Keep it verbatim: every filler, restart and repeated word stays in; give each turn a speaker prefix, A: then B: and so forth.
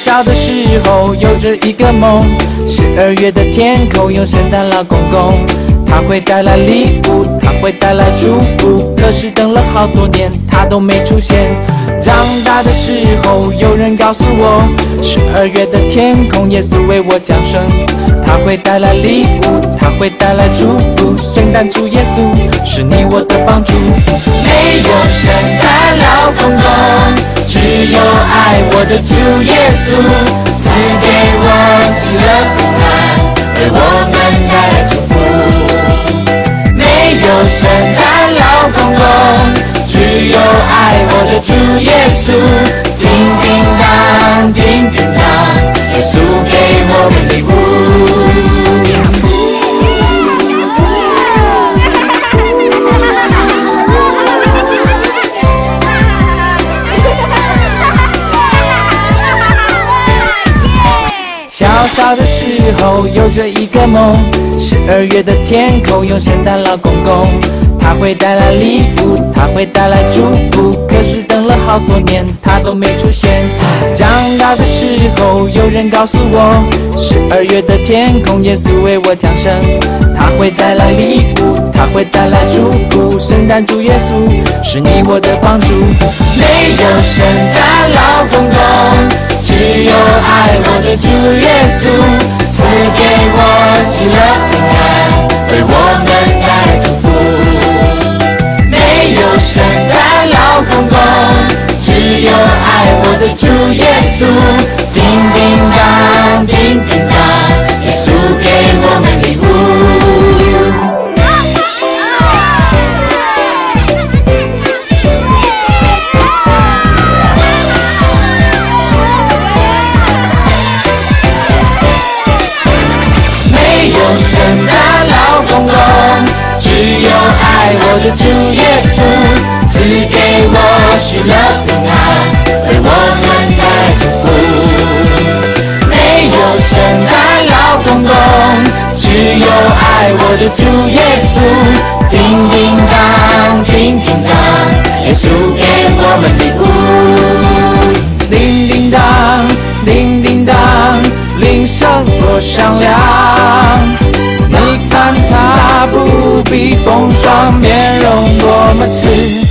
A: 小的时候有着一个梦，十二月的天空有圣诞老公公，他会带来礼物，他会带来祝福。可是等了好多年，他都没出现。长大的时候，有人告诉我，十二月的天空，耶稣为我降生。他会带来礼物，他会带来祝福。圣诞主耶稣是你我的帮助。没有圣诞老公公，只有爱我的主耶稣，赐给我喜乐平安，为我们带来祝福。没有圣诞老公公，只有爱我的主耶稣，叮叮当，叮叮当，耶稣给我们礼物。小小的时候有着一个梦，十二月的天空有圣诞老公公，他会带来礼物，他会带来祝福。可是等了好多年，他都没出现。长大的时候，有人告诉我，十二月的天空，耶稣为我降生。他会带来礼物，他会带来祝福。圣诞主耶稣是你我的帮助。没有圣诞老公公，只有爱我的主耶稣，赐给我喜乐平安，为我们带来祝福。没有圣诞老公公，只有爱我的主耶稣，叮叮当，叮叮当，耶稣给我们礼物。圣诞老公公，只有爱我的主耶稣，赐给我喜乐平安，为我们带来祝福。没有圣诞老公公，只有爱我的主耶稣，叮叮当，叮叮当，耶稣给我们礼物。叮叮当，叮叮当，铃声多响亮。你看他不必风霜，面容多么慈